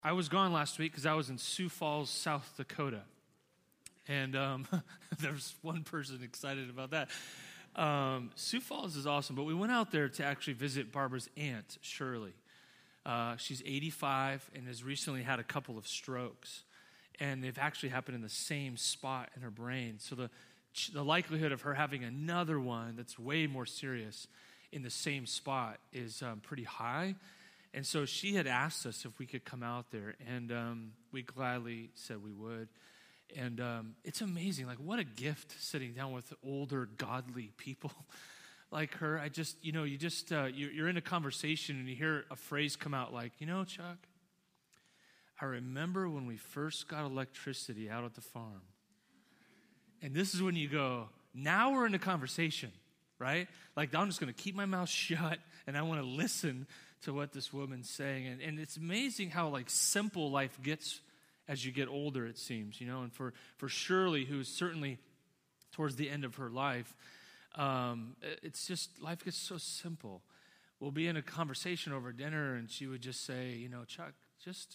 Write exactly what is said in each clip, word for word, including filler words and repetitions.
I was gone last week because I was in Sioux Falls, South Dakota. And um, there's one person excited about that. Um, Sioux Falls is awesome, but we went out there to actually visit Barbara's aunt, Shirley. Uh, she's eighty-five and has recently had a couple of strokes. And they've actually happened in the same spot in her brain. So the, the likelihood of her having another one that's way more serious in the same spot is um, pretty high. And so she had asked us if we could come out there, and um, we gladly said we would. And um, it's amazing, like what a gift sitting down with older, godly people like her. I just, you know, you just, uh, you're, you're in a conversation and you hear a phrase come out like, you know, Chuck, I remember when we first got electricity out at the farm. And this is when you go, now we're in a conversation, right? Like I'm just going to keep my mouth shut and I want to listen to what this woman's saying. And, and it's amazing how like simple life gets as you get older, it seems, you know. And for, for Shirley, who's certainly towards the end of her life, um, it's just, life gets so simple. We'll be in a conversation over dinner and she would just say, you know, Chuck, just,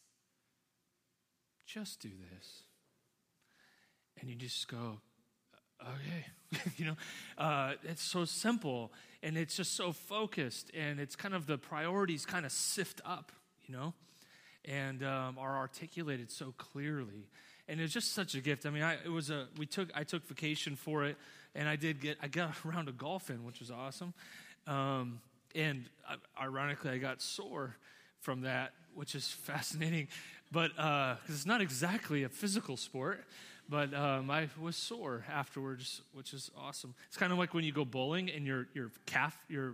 just do this. And you just go, okay, you know, uh, it's so simple and it's just so focused and it's kind of the priorities kind of sift up, you know, and um, are articulated so clearly. And it's just such a gift. I mean, I, it was a, we took, I took vacation for it and I did get, I got a round of golf in, which was awesome. Um, and uh, ironically, I got sore from that, which is fascinating, but uh, because it's not exactly a physical sport. But um, I was sore afterwards, which is awesome. It's kind of like when you go bowling and your your calf, your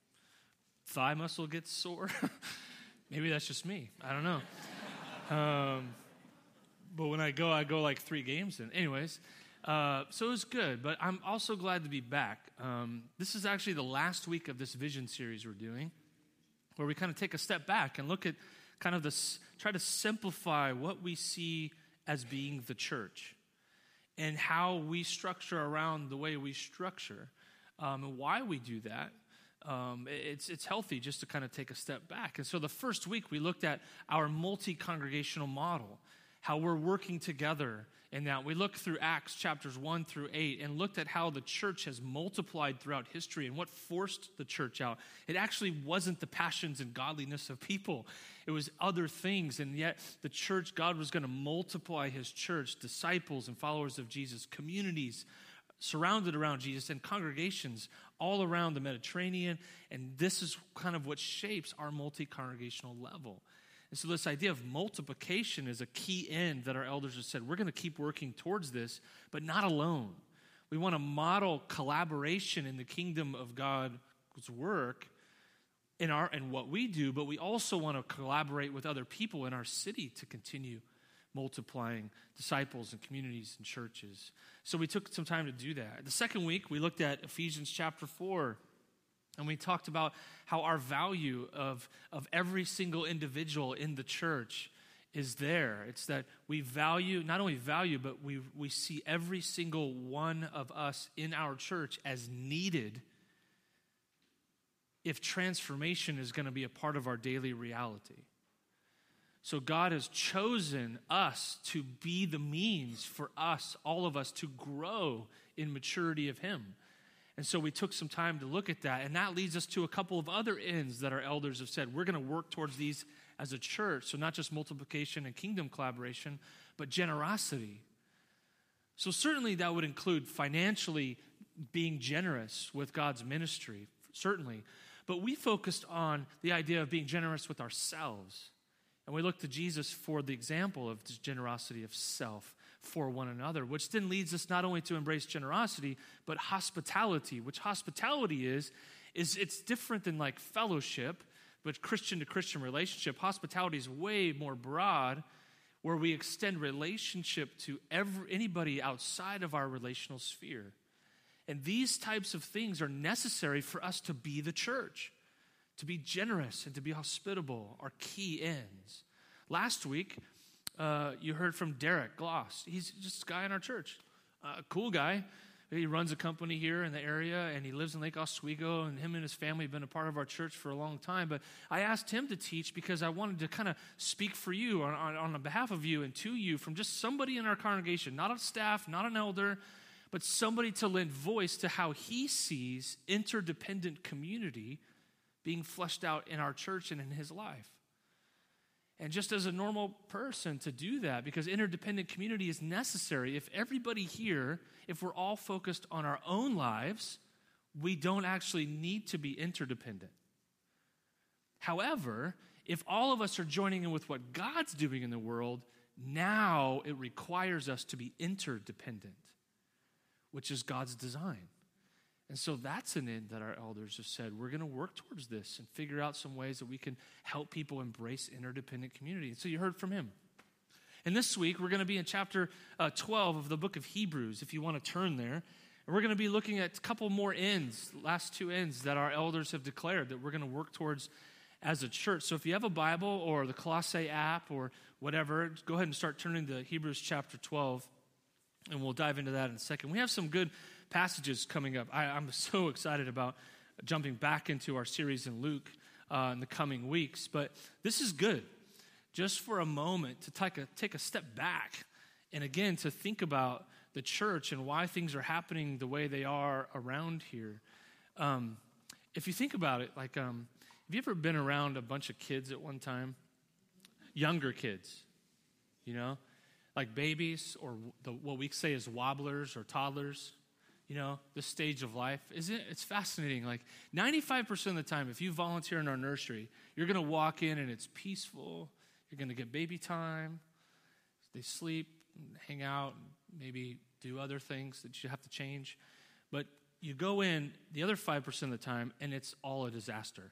thigh muscle gets sore. Maybe that's just me. I don't know. Um, but when I go, I go like three games in. Anyways, uh, so it was good. But I'm also glad to be back. Um, this is actually the last week of this vision series we're doing, where we kind of take a step back and look at kind of this, try to simplify what we see as being the church. And how we structure around the way we structure, um, and why we do that. Um, it's it's healthy just to kind of take a step back. And so the first week we looked at our multi-congregational model, how we're working together in that. We looked through Acts chapters one through eight and looked at how the church has multiplied throughout history and what forced the church out. It actually wasn't the passions and godliness of people. It was other things, and yet the church, God was going to multiply his church, disciples and followers of Jesus, communities surrounded around Jesus, and congregations all around the Mediterranean, and this is kind of what shapes our multi-congregational level. And so this idea of multiplication is a key end that our elders have said, we're going to keep working towards this, but not alone. We want to model collaboration in the kingdom of God's work in our and what we do, but we also want to collaborate with other people in our city to continue multiplying disciples and communities and churches. So we took some time to do that. The second week, we looked at Ephesians chapter four, and we talked about how our value of, of every single individual in the church is there. It's that we value, not only value, but we, we see every single one of us in our church as needed if transformation is going to be a part of our daily reality. So God has chosen us to be the means for us, all of us, to grow in maturity of him. And so we took some time to look at that, and that leads us to a couple of other ends that our elders have said. We're going to work towards these as a church, so not just multiplication and kingdom collaboration, but generosity. So certainly that would include financially being generous with God's ministry, certainly. But we focused on the idea of being generous with ourselves. And we looked to Jesus for the example of this generosity of self for one another, which then leads us not only to embrace generosity, but hospitality, which hospitality is, is it's different than like fellowship, but Christian to Christian relationship. Hospitality is way more broad, where we extend relationship to every, anybody outside of our relational sphere. And these types of things are necessary for us to be the church. To be generous and to be hospitable are key ends. Last week, uh, you heard from Derek Gloss. He's just a guy in our church, a uh, cool guy, He runs a company here in the area, and he lives in Lake Oswego, and him and his family have been a part of our church for a long time. But I asked him to teach because I wanted to kind of speak for you, on, on, on behalf of you and to you, from just somebody in our congregation, not a staff, not an elder, but somebody to lend voice to how he sees interdependent community being fleshed out in our church and in his life. And just as a normal person to do that, because interdependent community is necessary. If everybody here, if we're all focused on our own lives, we don't actually need to be interdependent. However, if all of us are joining in with what God's doing in the world, now it requires us to be interdependent, which is God's design. And so that's an end that our elders have said. We're going to work towards this and figure out some ways that we can help people embrace interdependent community. And so you heard from him. And this week, we're going to be in chapter uh, twelve of the book of Hebrews, if you want to turn there. And we're going to be looking at a couple more ends, last two ends that our elders have declared that we're going to work towards as a church. So if you have a Bible or the Colossae app or whatever, go ahead and start turning to Hebrews chapter twelve, and we'll dive into that in a second. We have some good passages coming up. I, I'm so excited about jumping back into our series in Luke uh, in the coming weeks. But this is good, just for a moment to take a, take a step back and again to think about the church and why things are happening the way they are around here. Um, if you think about it, like, um, have you ever been around a bunch of kids at one time? Younger kids, you know, like babies or the, what we say is wobblers or toddlers. You know, this stage of life, isn't it? It's fascinating. Like ninety-five percent of the time, if you volunteer in our nursery, you're going to walk in and it's peaceful. You're going to get baby time. They sleep, hang out, maybe do other things that you have to change. But you go in the other five percent of the time, and it's all a disaster.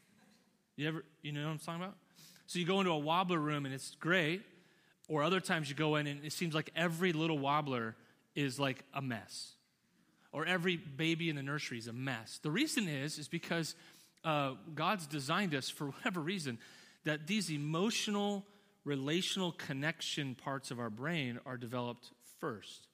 You ever, you know what I'm talking about? So you go into a wobbler room, and it's great. Or other times you go in, and it seems like every little wobbler is like a mess. Or every baby in the nursery is a mess. The reason is, is because uh, God's designed us, for whatever reason, that these emotional, relational connection parts of our brain are developed first.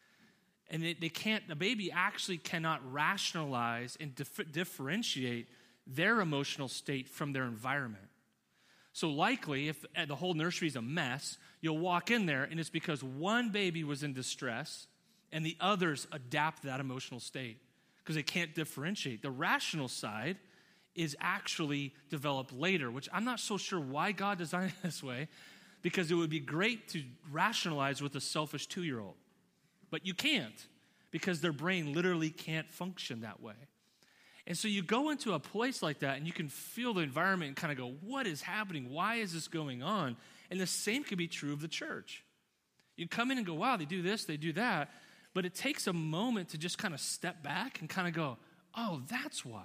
And it, they can't, the baby actually cannot rationalize and dif- differentiate their emotional state from their environment. So likely, if the whole nursery is a mess, you'll walk in there, and it's because one baby was in distress, and the others adapt that emotional state because they can't differentiate. The rational side is actually developed later, which I'm not so sure why God designed it this way, because it would be great to rationalize with a selfish two-year-old. But you can't, because their brain literally can't function that way. And so you go into a place like that, and you can feel the environment and kind of go, what is happening? Why is this going on? And the same could be true of the church. You come in and go, wow, they do this, they do that. But it takes a moment to just kind of step back and kind of go, oh, that's why.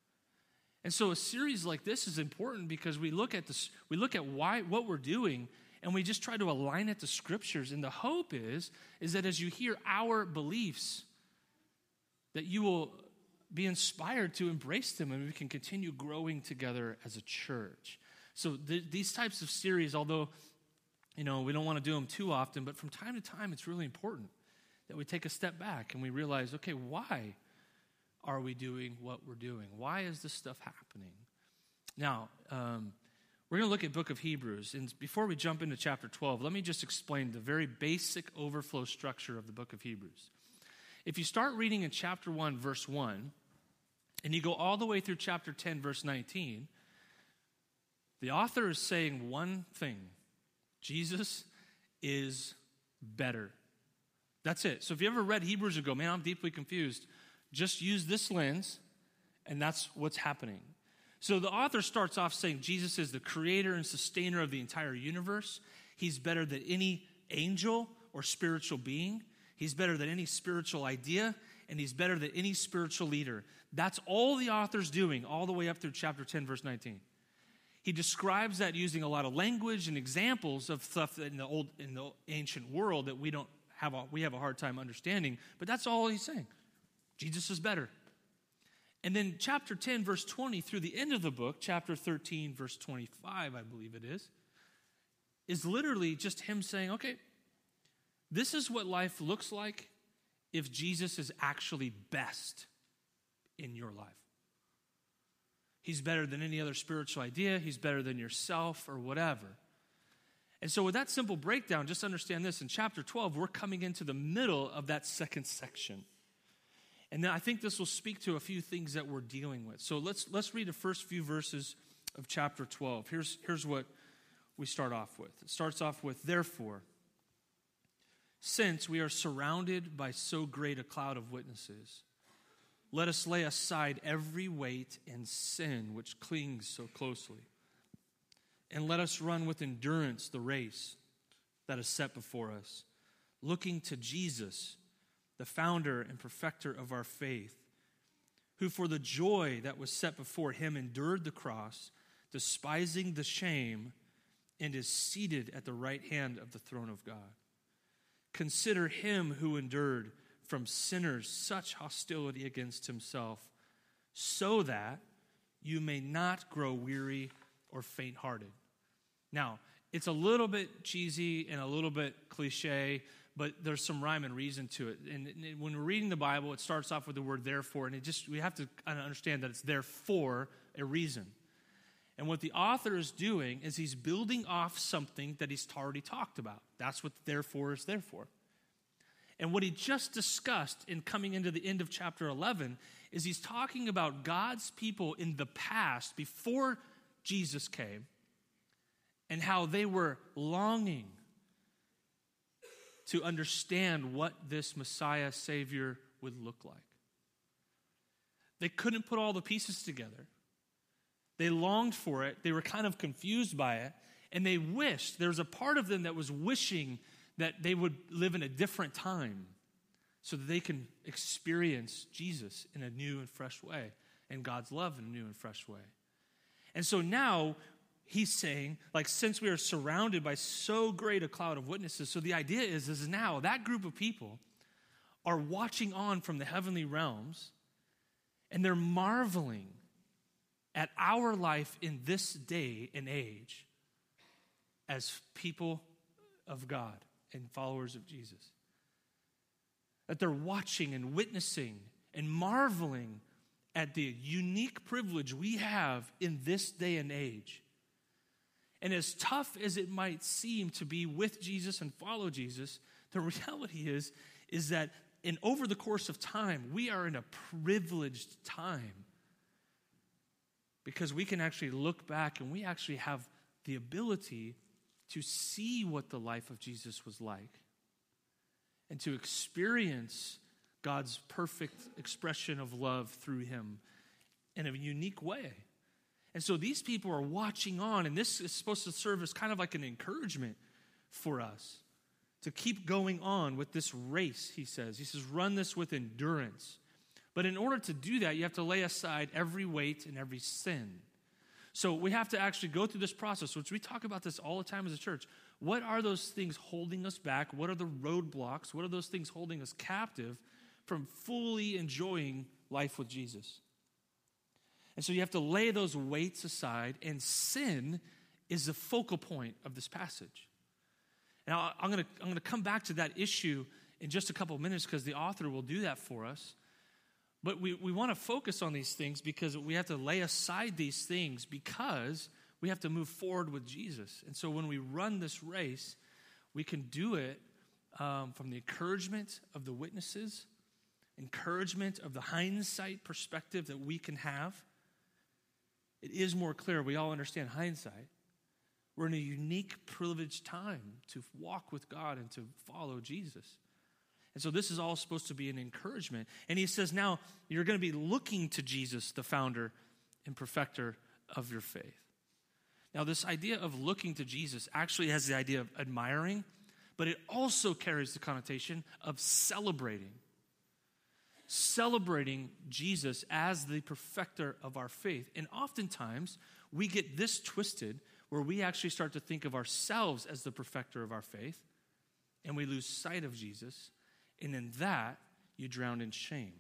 And so a series like this is important because we look at this, we look at why what we're doing, and we just try to align it to scriptures. And the hope is, is that as you hear our beliefs, that you will be inspired to embrace them, and we can continue growing together as a church. So th- these types of series, although, you know, we don't want to do them too often, but from time to time, it's really important that we take a step back and we realize, okay, why are we doing what we're doing? Why is this stuff happening? Now, um, we're going to look at book of Hebrews. And before we jump into chapter twelve, let me just explain the very basic overflow structure of the book of Hebrews. If you start reading in chapter one, verse one, and you go all the way through chapter ten, verse nineteen, the author is saying one thing: Jesus is better. That's it. So if you ever read Hebrews and go, man, I'm deeply confused, just use this lens, and that's what's happening. So the author starts off saying Jesus is the creator and sustainer of the entire universe. He's better than any angel or spiritual being. He's better than any spiritual idea, and he's better than any spiritual leader. That's all the author's doing all the way up through chapter ten, verse nineteen. He describes that using a lot of language and examples of stuff in the old, in the ancient world that we don't have a, we have a hard time understanding, but that's all he's saying. Jesus is better. And then chapter ten, verse twenty, through the end of the book, chapter thirteen, verse twenty-five, I believe it is, is literally just him saying, okay, this is what life looks like if Jesus is actually best in your life. He's better than any other spiritual idea. He's better than yourself or whatever. And so with that simple breakdown, just understand this. In chapter twelve, we're coming into the middle of that second section. And then I think this will speak to a few things that we're dealing with. So let's let's read the first few verses of chapter twelve. Here's, here's what we start off with. It starts off with, therefore, since we are surrounded by so great a cloud of witnesses, let us lay aside every weight and sin which clings so closely. And let us run with endurance the race that is set before us, looking to Jesus, the founder and perfecter of our faith, who for the joy that was set before him endured the cross, despising the shame, and is seated at the right hand of the throne of God. Consider him who endured from sinners such hostility against himself, so that you may not grow weary or faint-hearted. Now, it's a little bit cheesy and a little bit cliche, but there's some rhyme and reason to it. And when we're reading the Bible, it starts off with the word therefore, and it just we have to kind of understand that it's there for a reason. And what the author is doing is he's building off something that he's already talked about. That's what therefore is there for. And what he just discussed in coming into the end of chapter eleven is he's talking about God's people in the past, before Jesus came, and how they were longing to understand what this Messiah Savior would look like. They couldn't put all the pieces together. They longed for it. They were kind of confused by it. And they wished, there was a part of them that was wishing that they would live in a different time so that they can experience Jesus in a new and fresh way and God's love in a new and fresh way. And so now he's saying, like, since we are surrounded by so great a cloud of witnesses, so the idea is, is now that group of people are watching on from the heavenly realms, and they're marveling at our life in this day and age as people of God and followers of Jesus. That they're watching and witnessing and marveling at the unique privilege we have in this day and age. And as tough as it might seem to be with Jesus and follow Jesus, the reality is, is that in over the course of time, we are in a privileged time because we can actually look back and we actually have the ability to see what the life of Jesus was like and to experience God's perfect expression of love through him in a unique way. And so these people are watching on, and this is supposed to serve as kind of like an encouragement for us to keep going on with this race, he says. He says, run this with endurance. But in order to do that, you have to lay aside every weight and every sin. So we have to actually go through this process, which we talk about this all the time as a church. What are those things holding us back? What are the roadblocks? What are those things holding us captive from fully enjoying life with Jesus? And so you have to lay those weights aside, and sin is the focal point of this passage. Now, I'm going to I'm going to come back to that issue in just a couple of minutes because the author will do that for us. But we, we want to focus on these things because we have to lay aside these things because we have to move forward with Jesus. And so when we run this race, we can do it um, from the encouragement of the witnesses, encouragement of the hindsight perspective that we can have. It is more clear. We all understand hindsight. We're in a unique, privileged time to walk with God and to follow Jesus. And so this is all supposed to be an encouragement. And he says, now you're going to be looking to Jesus, the founder and perfecter of your faith. Now this idea of looking to Jesus actually has the idea of admiring, but it also carries the connotation of celebrating. Celebrating Jesus as the perfecter of our faith. And oftentimes, we get this twisted where we actually start to think of ourselves as the perfecter of our faith, and we lose sight of Jesus, and in that, you drown in shame.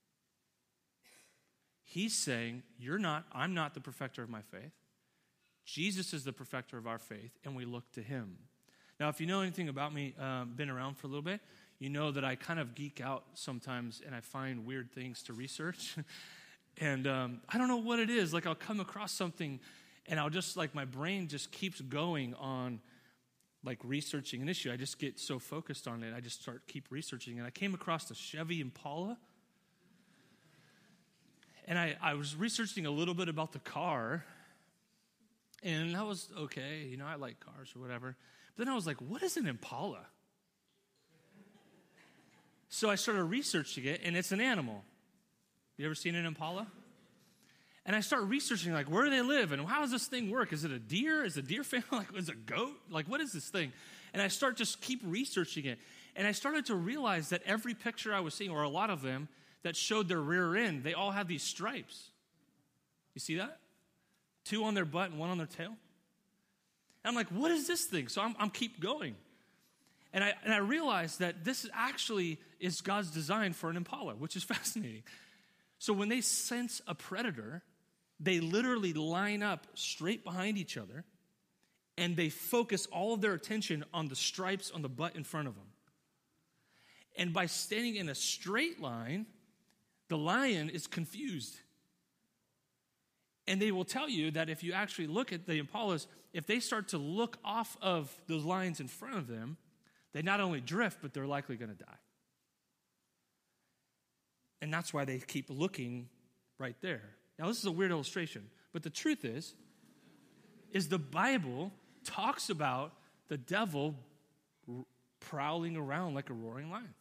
He's saying, you're not, I'm not the perfecter of my faith. Jesus is the perfecter of our faith, and we look to him. Now, if you know anything about me, um, been around for a little bit, you know that I kind of geek out sometimes and I find weird things to research. and um, I don't know what it is. Like I'll come across something and I'll just like my brain just keeps going on like researching an issue. I just get so focused on it. I just start keep researching. And I came across the Chevy Impala. And I, I was researching a little bit about the car. And that was okay. You know, I like cars or whatever. But then I was like, what is an Impala? So I started researching it, and it's an animal. You ever seen an Impala? And I start researching, like, where do they live, and how does this thing work? Is it a deer? Is it a deer family? Like, is it a goat? Like, what is this thing? And I start just keep researching it. And I started to realize that every picture I was seeing, or a lot of them, that showed their rear end, they all have these stripes. You see that? Two on their butt and one on their tail. And I'm like, what is this thing? So I'm, I'm keep going. And I, and I realized that this actually is God's design for an Impala, which is fascinating. So when they sense a predator, they literally line up straight behind each other, and they focus all of their attention on the stripes on the butt in front of them. And by standing in a straight line, the lion is confused. And they will tell you that if you actually look at the Impalas, if they start to look off of those lines in front of them, they not only drift, but they're likely going to die. And that's why they keep looking right there. Now, this is a weird illustration, but the truth is, is the Bible talks about the devil r- prowling around like a roaring lion.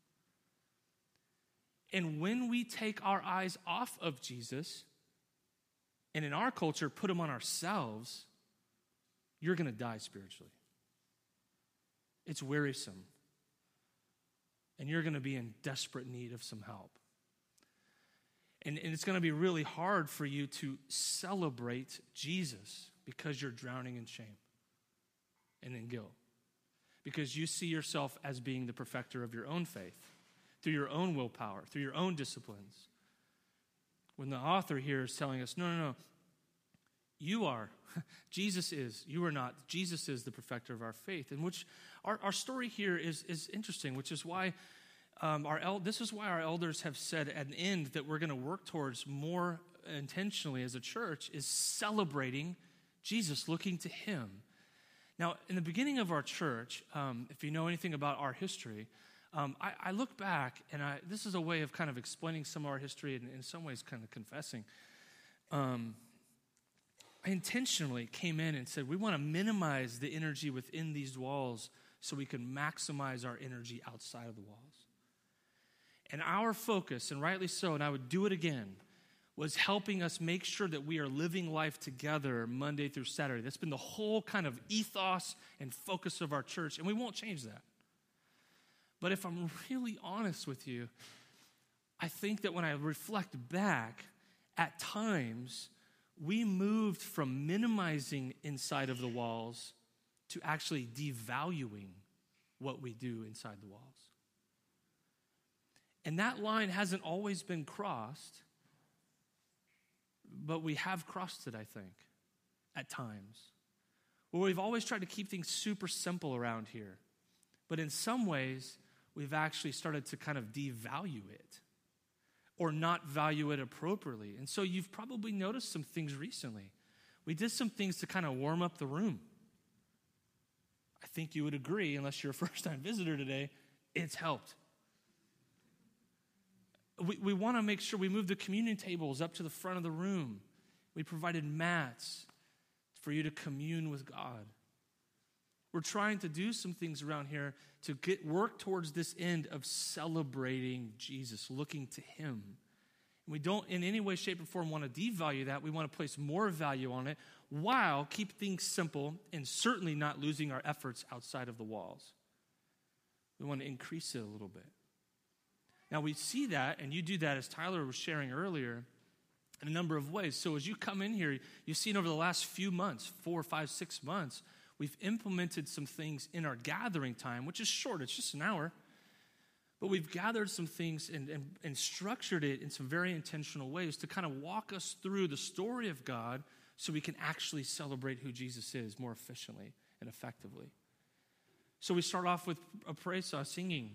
And when we take our eyes off of Jesus, and in our culture put them on ourselves, you're going to die spiritually. It's wearisome. And you're going to be in desperate need of some help. And, and it's going to be really hard for you to celebrate Jesus because you're drowning in shame and in guilt. Because you see yourself as being the perfecter of your own faith, through your own willpower, through your own disciplines. When the author here is telling us, no, no, no, you are. Jesus is. You are not. Jesus is the perfecter of our faith. And which our, our story here is, is interesting, which is why um, our el- this is why our elders have said at an end that we're going to work towards more intentionally as a church is celebrating Jesus, looking to him. Now, in the beginning of our church, um, if you know anything about our history, um, I, I look back, and I, this is a way of kind of explaining some of our history and in some ways kind of confessing. Um, I intentionally came in and said, we want to minimize the energy within these walls so we can maximize our energy outside of the walls. And our focus, and rightly so, and I would do it again, was helping us make sure that we are living life together Monday through Saturday. That's been the whole kind of ethos and focus of our church, and we won't change that. But if I'm really honest with you, I think that when I reflect back, at times, we moved from minimizing inside of the walls to actually devaluing what we do inside the walls. And that line hasn't always been crossed, but we have crossed it, I think, at times. Well, we've always tried to keep things super simple around here. But in some ways, we've actually started to kind of devalue it or not value it appropriately. And so you've probably noticed some things recently. We did some things to kind of warm up the room. I think you would agree, unless you're a first-time visitor today, it's helped. We, we want to make sure we move the communion tables up to the front of the room. We provided mats for you to commune with God. We're trying to do some things around here to get work towards this end of celebrating Jesus, looking to him. And we don't in any way, shape, or form want to devalue that. We want to place more value on it while keep things simple and certainly not losing our efforts outside of the walls. We want to increase it a little bit. Now, we see that, and you do that, as Tyler was sharing earlier, in a number of ways. So as you come in here, you've seen over the last few months, four, five, six months, we've implemented some things in our gathering time, which is short. It's just an hour. But we've gathered some things and, and, and structured it in some very intentional ways to kind of walk us through the story of God so we can actually celebrate who Jesus is more efficiently and effectively. So we start off with a praise song, singing.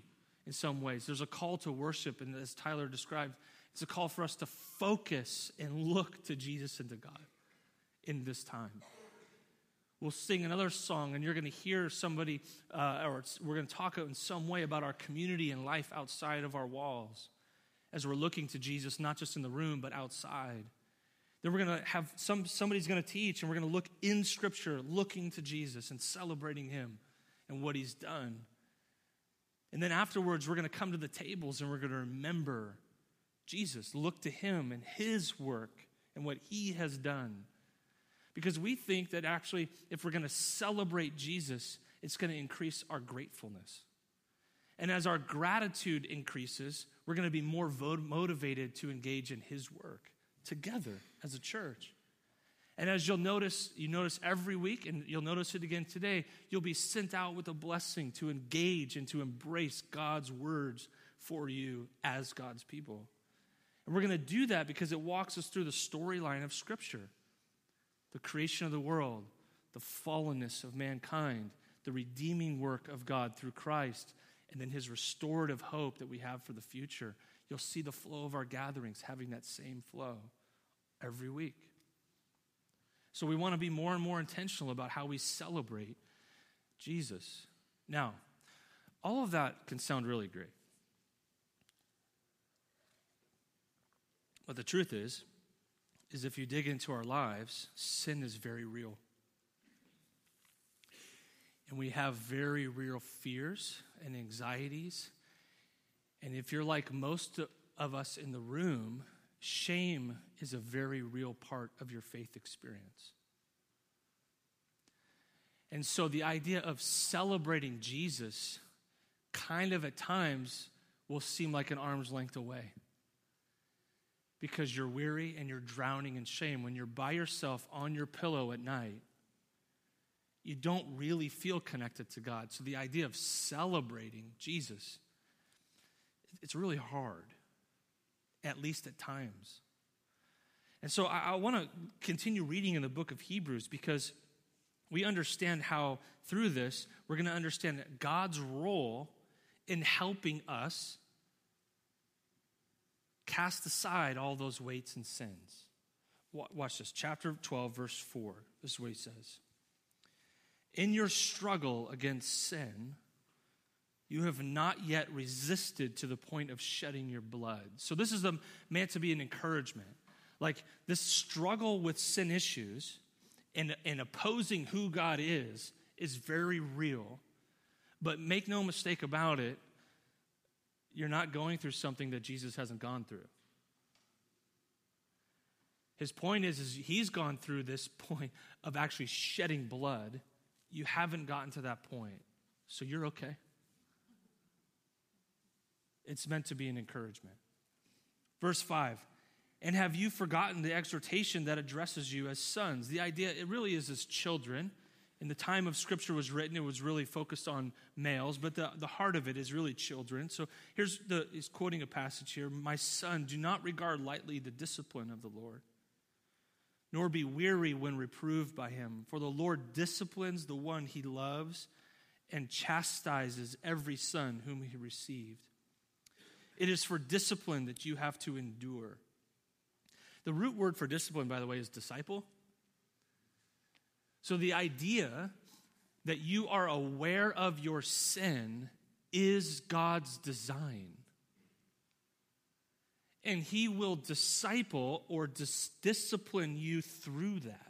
in some ways. There's a call to worship, and as Tyler described, it's a call for us to focus and look to Jesus and to God in this time. We'll sing another song, and you're going to hear somebody, uh, or we're going to talk in some way about our community and life outside of our walls as we're looking to Jesus, not just in the room, but outside. Then we're going to have some, somebody's going to teach, and we're going to look in Scripture, looking to Jesus and celebrating him and what he's done. And then afterwards, we're going to come to the tables, and we're going to remember Jesus, look to him and his work and what he has done. Because we think that actually, if we're going to celebrate Jesus, it's going to increase our gratefulness. And as our gratitude increases, we're going to be more motivated to engage in his work together as a church. And as you'll notice, you notice every week, and you'll notice it again today, you'll be sent out with a blessing to engage and to embrace God's words for you as God's people. And we're going to do that because it walks us through the storyline of Scripture. The creation of the world, the fallenness of mankind, the redeeming work of God through Christ, and then his restorative hope that we have for the future. You'll see the flow of our gatherings having that same flow every week. So we want to be more and more intentional about how we celebrate Jesus. Now, all of that can sound really great. But the truth is, is if you dig into our lives, sin is very real. And we have very real fears and anxieties. And if you're like most of us in the room, shame is a very real part of your faith experience. And so the idea of celebrating Jesus kind of at times will seem like an arm's length away. Because you're weary and you're drowning in shame. When you're by yourself on your pillow at night, you don't really feel connected to God. So the idea of celebrating Jesus, it's really hard, at least at times. And so I, I want to continue reading in the book of Hebrews because we understand how through this, we're going to understand God's role in helping us cast aside all those weights and sins. Watch this, chapter twelve, verse four. This is what he says. In your struggle against sin, you have not yet resisted to the point of shedding your blood. So this is a, meant to be an encouragement. Like this struggle with sin issues and, and opposing who God is, is very real. But make no mistake about it, you're not going through something that Jesus hasn't gone through. His point is, is he's gone through this point of actually shedding blood. You haven't gotten to that point, so you're okay. It's meant to be an encouragement. Verse five, and have you forgotten the exhortation that addresses you as sons? The idea, it really is as children. In the time of Scripture was written, it was really focused on males, but the, the heart of it is really children. So here's the, he's quoting a passage here. My son, do not regard lightly the discipline of the Lord, nor be weary when reproved by him. For the Lord disciplines the one he loves and chastises every son whom he received. It is for discipline that you have to endure. The root word for discipline, by the way, is disciple. So the idea that you are aware of your sin is God's design. And he will disciple or dis- discipline you through that.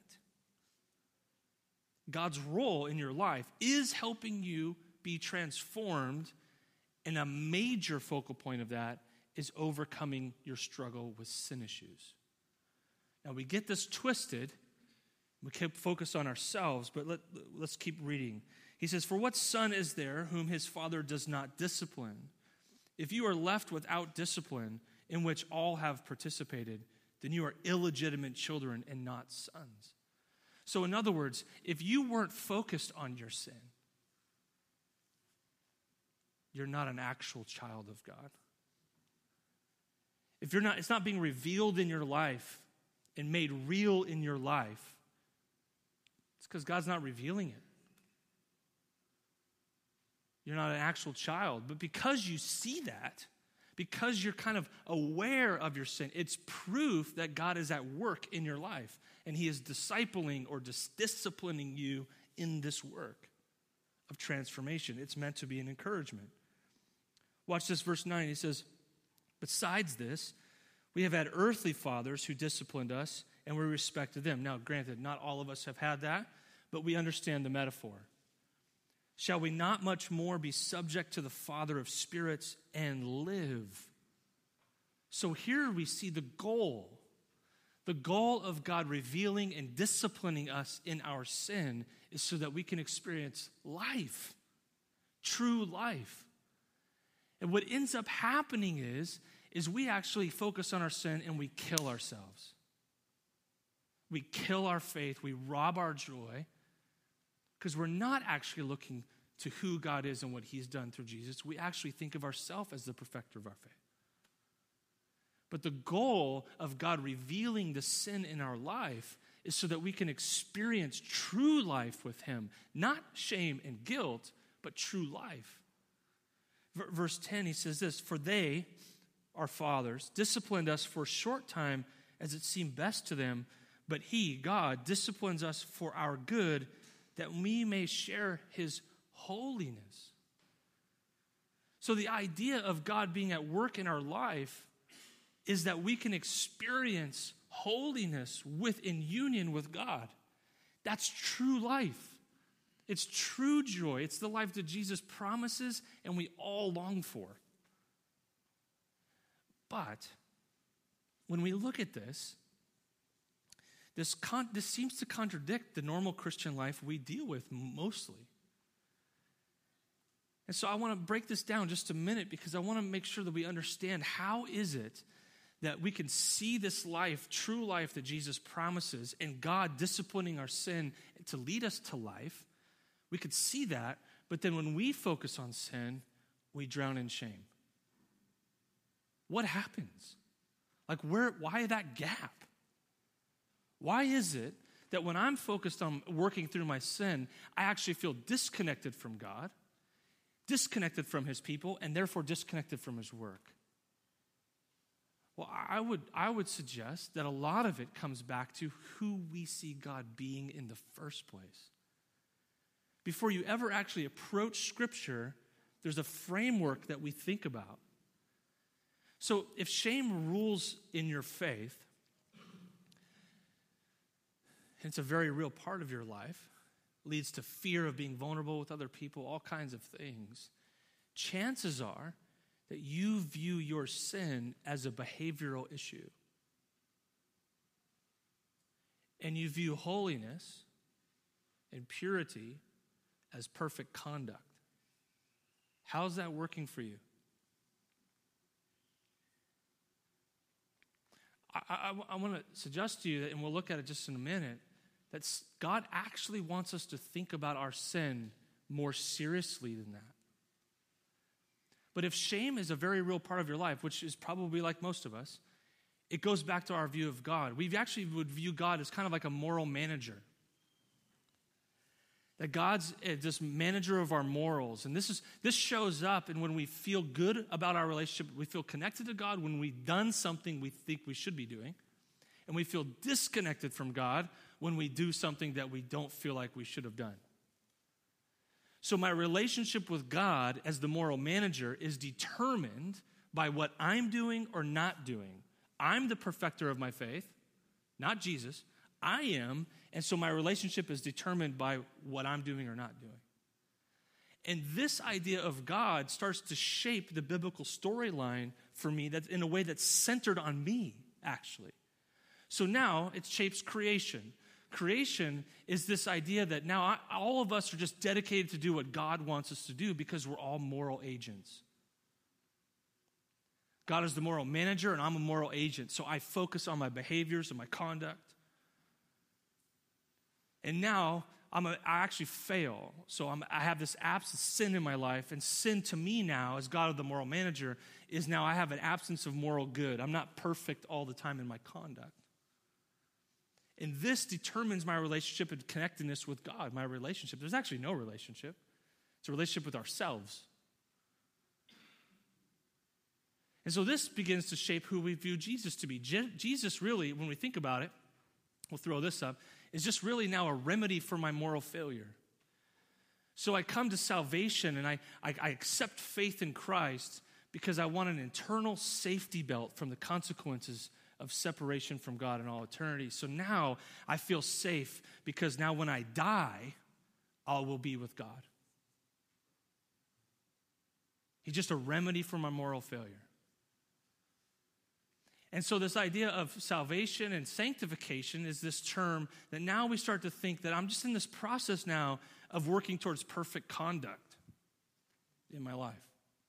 God's role in your life is helping you be transformed, and a major focal point of that is overcoming your struggle with sin issues. Now we get this twisted. We keep focus on ourselves, but let, let's keep reading. He says, for what son is there whom his father does not discipline? If you are left without discipline, in which all have participated, then you are illegitimate children and not sons. So in other words, if you weren't focused on your sin, you're not an actual child of God. If you're not, it's not being revealed in your life and made real in your life, it's because God's not revealing it. You're not an actual child. But because you see that, because you're kind of aware of your sin, it's proof that God is at work in your life. And he is discipling or dis- disciplining you in this work of transformation. It's meant to be an encouragement. Watch this, verse nine. He says, besides this, we have had earthly fathers who disciplined us, and we respected them. Now, granted, not all of us have had that, but we understand the metaphor. Shall we not much more be subject to the Father of spirits and live? So here we see the goal. The goal of God revealing and disciplining us in our sin is so that we can experience life, true life. And what ends up happening is, is we actually focus on our sin and we kill ourselves. We kill our faith, we rob our joy, because we're not actually looking to who God is and what he's done through Jesus. We actually think of ourselves as the perfecter of our faith. But the goal of God revealing the sin in our life is so that we can experience true life with him. Not shame and guilt, but true life. V- verse ten, he says this, for they, our fathers, disciplined us for a short time as it seemed best to them, but he, God, disciplines us for our good, that we may share his holiness. So the idea of God being at work in our life is that we can experience holiness within union with God. That's true life. It's true joy. It's the life that Jesus promises and we all long for. But when we look at this, this, con- this seems to contradict the normal Christian life we deal with mostly. And so I want to break this down just a minute because I want to make sure that we understand how is it that we can see this life, true life that Jesus promises, and God disciplining our sin to lead us to life. We could see that, but then when we focus on sin, we drown in shame. What happens? Like where, why that gap? Why is it that when I'm focused on working through my sin, I actually feel disconnected from God, disconnected from his people, and therefore disconnected from his work? Well, I would, I would suggest that a lot of it comes back to who we see God being in the first place. Before you ever actually approach Scripture, there's a framework that we think about. So if shame rules in your faith, and it's a very real part of your life, leads to fear of being vulnerable with other people, all kinds of things, chances are that you view your sin as a behavioral issue. And you view holiness and purity as perfect conduct. How's that working for you? I, I, I want to suggest to you, that, and we'll look at it just in a minute, that God actually wants us to think about our sin more seriously than that. But if shame is a very real part of your life, which is probably like most of us, it goes back to our view of God. We actually would view God as kind of like a moral manager. That God's this manager of our morals. And this is this shows up and when we feel good about our relationship, we feel connected to God when we've done something we think we should be doing. And we feel disconnected from God when we do something that we don't feel like we should have done. So my relationship with God as the moral manager is determined by what I'm doing or not doing. I'm the perfecter of my faith, not Jesus. I am, and so my relationship is determined by what I'm doing or not doing. And this idea of God starts to shape the biblical storyline for me that's in a way that's centered on me, actually. So now it shapes creation. Creation is this idea that now I, all of us are just dedicated to do what God wants us to do because we're all moral agents. God is the moral manager and I'm a moral agent. So I focus on my behaviors and my conduct. And now I'm a, I actually fail. So I'm, I have this absence of sin in my life. And sin to me now, as God of the moral manager, is now I have an absence of moral good. I'm not perfect all the time in my conduct. And this determines my relationship and connectedness with God, my relationship. There's actually no relationship. It's a relationship with ourselves. And so this begins to shape who we view Jesus to be. Je- Jesus really, when we think about it, we'll throw this up, is just really now a remedy for my moral failure. So I come to salvation and I, I, I accept faith in Christ because I want an internal safety belt from the consequences of separation from God in all eternity. So now I feel safe because now when I die, I will be with God. He's just a remedy for my moral failure. And so this idea of salvation and sanctification is this term that now we start to think that I'm just in this process now of working towards perfect conduct in my life.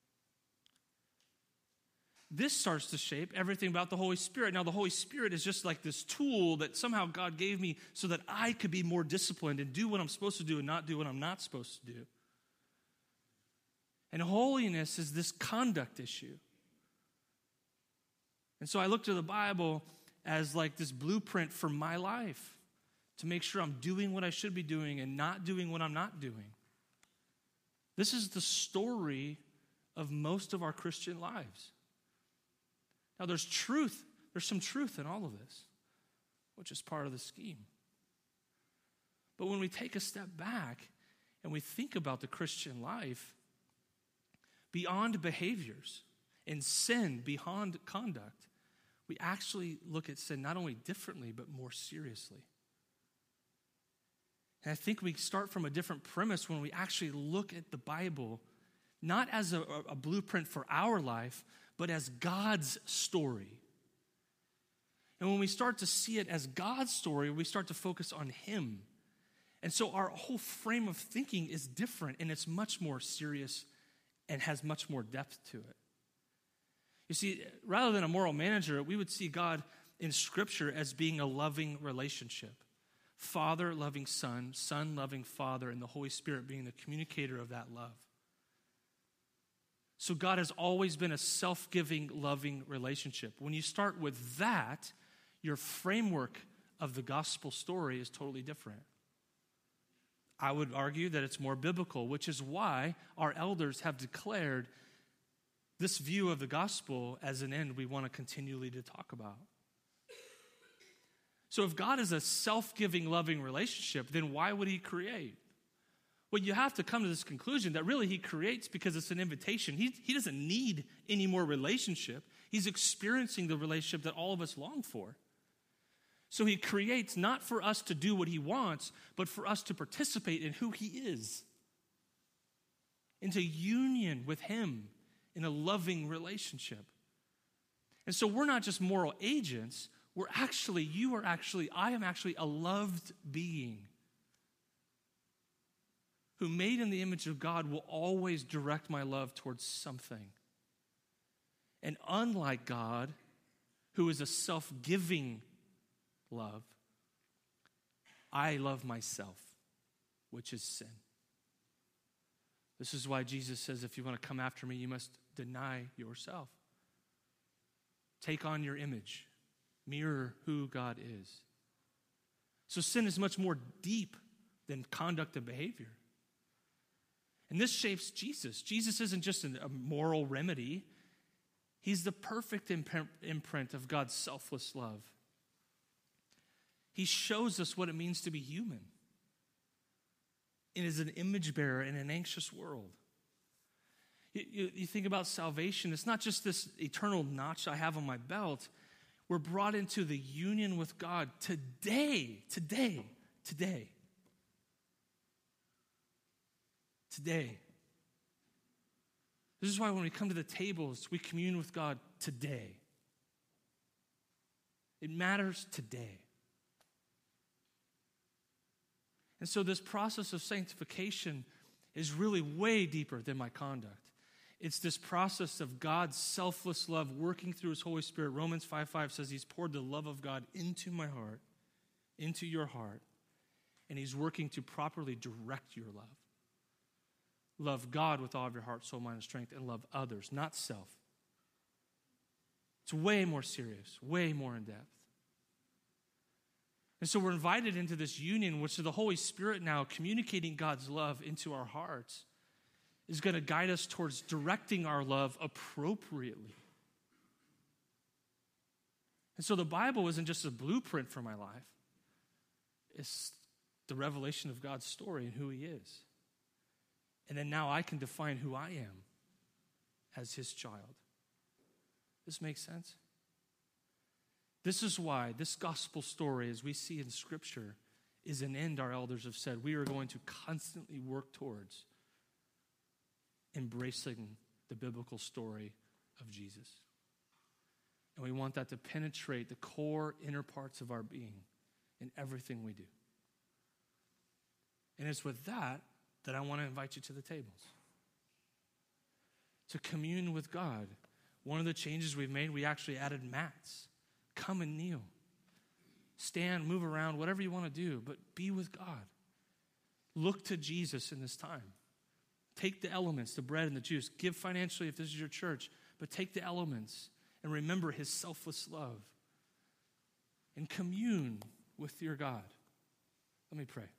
This starts to shape everything about the Holy Spirit. Now, the Holy Spirit is just like this tool that somehow God gave me so that I could be more disciplined and do what I'm supposed to do and not do what I'm not supposed to do. And holiness is this conduct issue. And so I look to the Bible as like this blueprint for my life to make sure I'm doing what I should be doing and not doing what I'm not doing. This is the story of most of our Christian lives. Now there's truth, there's some truth in all of this, which is part of the scheme. But when we take a step back and we think about the Christian life, beyond behaviors and sin, beyond conduct, we actually look at sin not only differently, but more seriously. And I think we start from a different premise when we actually look at the Bible, not as a, a blueprint for our life, but as God's story. And when we start to see it as God's story, we start to focus on Him. And so our whole frame of thinking is different, and it's much more serious and has much more depth to it. You see, rather than a moral manager, we would see God in Scripture as being a loving relationship. Father loving Son, Son loving Father, and the Holy Spirit being the communicator of that love. So God has always been a self-giving, loving relationship. When you start with that, your framework of the gospel story is totally different. I would argue that it's more biblical, which is why our elders have declared this view of the gospel as an end we want to continually to talk about. So if God is a self-giving, loving relationship, then why would He create? Well, you have to come to this conclusion that really He creates because it's an invitation. He, he doesn't need any more relationship. He's experiencing the relationship that all of us long for. So He creates not for us to do what He wants, but for us to participate in who He is, into union with Him in a loving relationship. And so we're not just moral agents. We're actually, you are actually, I am actually a loved being who, made in the image of God, will always direct my love towards something. And unlike God, who is a self-giving love, I love myself, which is sin. This is why Jesus says, if you want to come after me, you must deny yourself. Take on your image. Mirror who God is. So sin is much more deep than conduct and behavior. And this shapes Jesus. Jesus isn't just a moral remedy. He's the perfect imprint of God's selfless love. He shows us what it means to be human. And is an image bearer in an anxious world. You, you, you think about salvation, it's not just this eternal notch I have on my belt. We're brought into the union with God today, today, today. Today. This is why when we come to the tables, we commune with God today. It matters today. And so this process of sanctification is really way deeper than my conduct. It's this process of God's selfless love working through His Holy Spirit. Romans five five says He's poured the love of God into my heart, into your heart, and He's working to properly direct your love. Love God with all of your heart, soul, mind, and strength, and love others, not self. It's way more serious, way more in depth. And so we're invited into this union, which is the Holy Spirit now communicating God's love into our hearts. is going to guide us towards directing our love appropriately. And so the Bible isn't just a blueprint for my life. It's the revelation of God's story and who he is. And then now I can define who I am as his child. This makes sense? This is why this gospel story, as we see in Scripture, is an end our elders have said we are going to constantly work towards embracing the biblical story of Jesus. And we want that to penetrate the core inner parts of our being in everything we do. And it's with that that I want to invite you to the tables. To commune with God. One of the changes we've made, we actually added mats. Come and kneel. Stand, move around, whatever you want to do, but be with God. Look to Jesus in this time. Take the elements, the bread and the juice. Give financially if this is your church, but take the elements and remember his selfless love. And commune with your God. Let me pray.